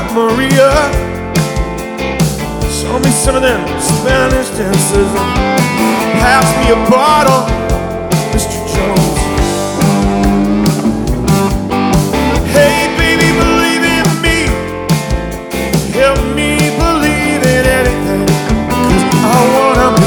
Maria. Show me some of them Spanish dances.